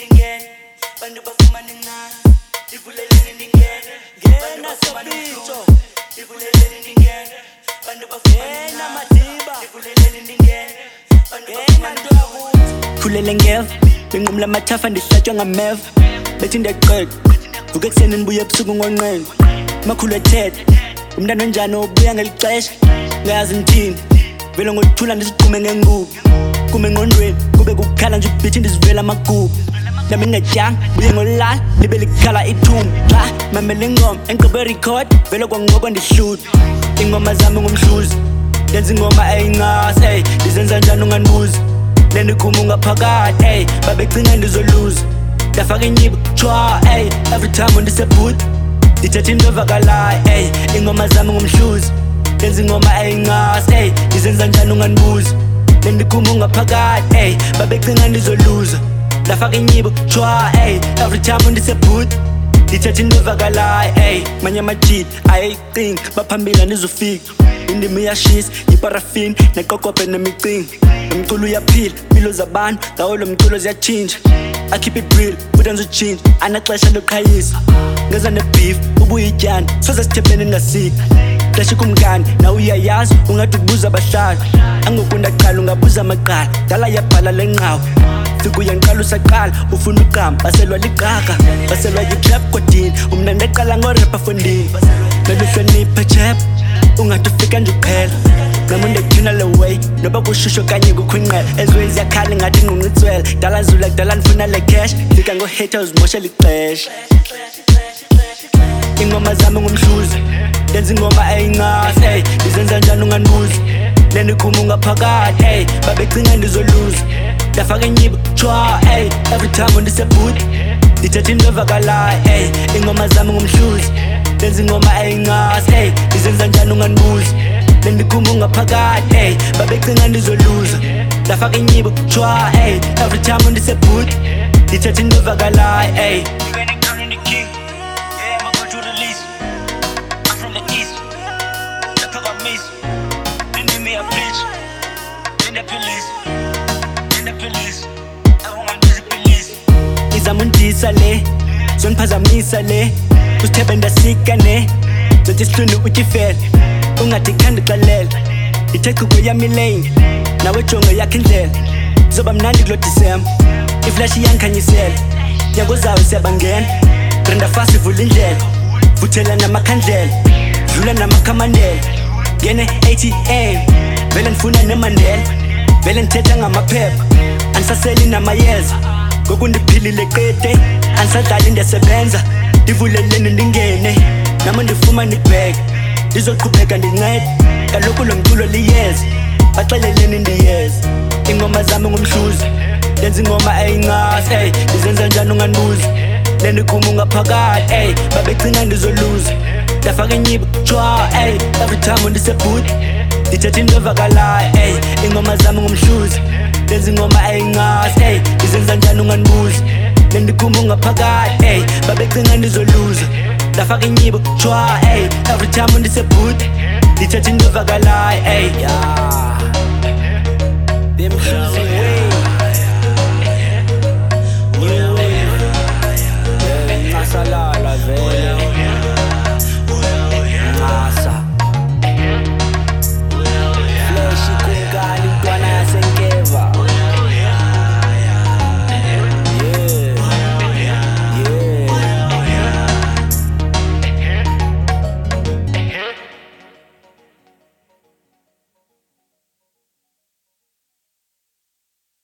ndingene bantu bafumane incane ndivuleleni ndingene ngena sobito ndivuleleni ndingene bantu bafumane madiba ndivuleleni ndingene bantu bafumane ntwakuthi khulele ngeva benqumla amathafa ndihlatshwa ngameva bethi ndiyaqeda vuka ekuseni ndibuye ebusuku ngonqeni makhulu ethetha umntana onjani obuya ngeli xesha ngayazi ngithini vele ngokuthula ndiziqume ngengubo kume engqondweni kube kukhala nje ubhithi ndizivela amagubu nami ngingatyanga buye ngolala libe likhala ithumbu xa mamele ingoma engigqibe record vele kwangoko ndihluthi ingoma zami ngumhluzi ndenza ingoma eyincasi ey ndizenza njani ungandibuzi nendikhuma ungaphakathi ey babegcina ndizoluza ndafaka inyibo tshwa ey every time ndisebhuti ndithetha into evakalayo ey ingoma zami ngumhluzi ndenza ingoma eyincasi ey ndizenza njani ungandibuzi nendikhuma ungaphakathi ey babegcina ndizoluza ndafaka inyibo tshwa ey every time ndisebhuti ndithetha into evakalayo ey manye amajili ayeyicingi baphambili andizofika indimi iyashisa yiparafini neqokobhe nemicingi umculo uyaphila impilo zabantu ngawo lo mculo ziyatshintsha I keep it real futhi angizotshintsha anaxesha lokuqhayisa ngeza nebeef ubuyityani soze sithebeni ngasika xesha kumkani nawe uyayazi ungathi ukubuza abahlali angokunda qala ungabuza amaqala dala yabhala lenqawo fika uyanqala usaqala ufuna uqamba baselwa liqaka baselwa yitrap kodini umna ndeqala ngorepa fondini beluhloniphe chep ungathi ufika nje uqhela nami ndekuthina le way noba kushusho kanye kukhwinqela ezwe ziyakhala ngathi ngqungqitswela dala zula kudala ndifuna le cash fika ngohater uzimoshela ixesha ingoma zami ngumhluzi ndenza ingoma eyincasi ey ndizenza njani ungandibuzi nendikhuma ungaphakathi ey babegcina ndizoluza ndafaka inyibo tshwa ey every time ndisebhuti ndithetha into evakalayo ey ingoma zami ngumhluzi ndenza ingoma eyincasi ey ndizenza njani ungandibuzi nendikhuma ungaphakathi ey babegcina ndizoluza ndafaka inyibo tshwa ey every time ndisebhuti ndithetha into evakalayo ey izamundisa le zondiphazamisa le usithebe ndasika ne zothi isihluni utyifele ungathi khandixelela ndithe chuko yami lane nawe jongo yakhe indlela zoba mnandi kulo Disemba iflashi yangikhanyisela nyaka uzayo siyabangena brenda fast ivula indlela vuthela namakhandlela dlula namakhamandela ngene ATM vele ndifuna nemandela vele ndithetha ngamaphepha andisaseli namayeza ngoku ndiphilile qede andisadlali ndiyasebenza ndivuleleni ndingene nami ndifumane ibheka ndizoqhubeka ndincede kaloku lo mculo liyeza baxeleleni ndiyeza ingoma zami ngumhluzi ndenza ingoma eyincasi ey ndizenza njani ungandibuzi nendikhuma ungaphakathi ey babegcina ndizoluza ndafaka inyibo tshwa ey every time ndisebhuti ndithetha into evakalayo ey ingoma zami ngumhluzi ndenza ingoma eyincasi ey ndizenza njani ungandibuzi nendikhuma ungaphakathi ey babegcina ndizoluza ndafaka inyibo tshwa ey every time ndisebhuti ndithetha into evakalayo ey Them Mhluzi way